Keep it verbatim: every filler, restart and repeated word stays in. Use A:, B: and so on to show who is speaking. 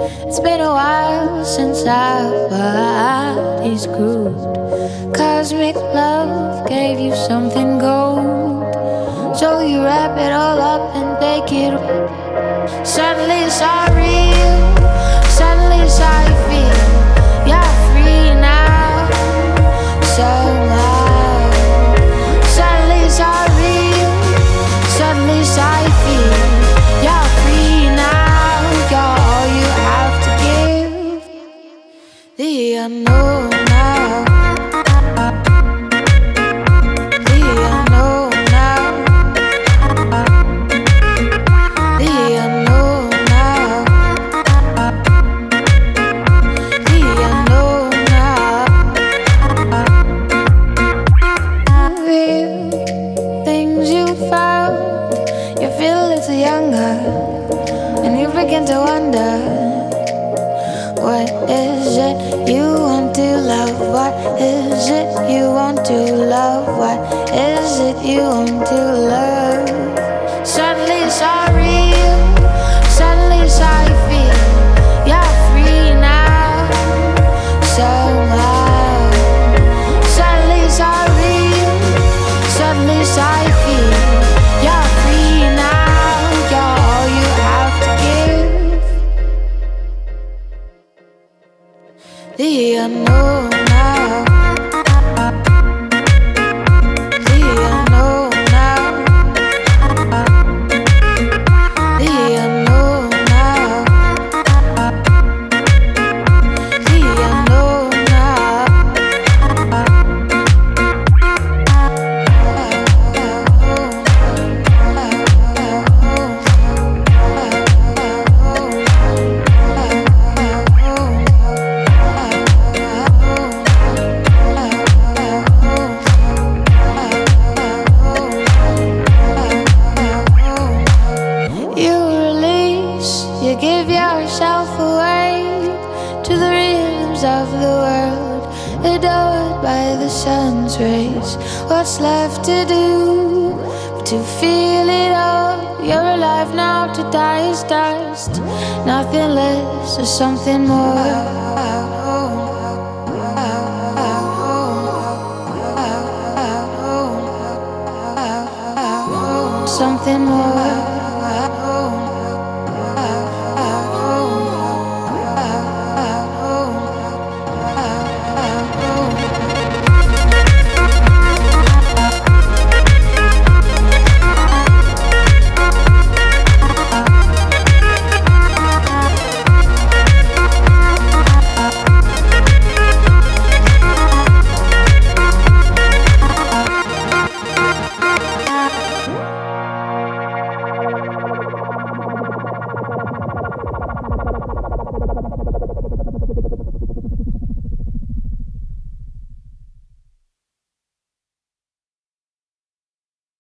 A: It's been a while since our bodies grooved. Cosmic love gave you something gold, so you wrap it all up and take it. Suddenly it's all real, suddenly it's how you feel. You're free now, somehow. Suddenly it's all real, suddenly it's how you feel. You're free now, you're all you have to give. The unknown now, the unknown now, the unknown now, the unknown now. Real things you found, you feel a little younger, and you begin to wonder, what is it you want to love? What is it you want to love? What is it you want to love? Suddenly it's all real, suddenly it's how you feel. You're free now, somehow. Suddenly it's all real, suddenly it's how you feel. You're free now, you're all you have to give. The unknown now, the unknown now, the unknown now, the unknown now. You release, you give yourself away to the rhythms of the world, adored by the sun's rays. What's left to do but to feel it all? You're alive now, to die is dust. Nothing less or something more. Something more.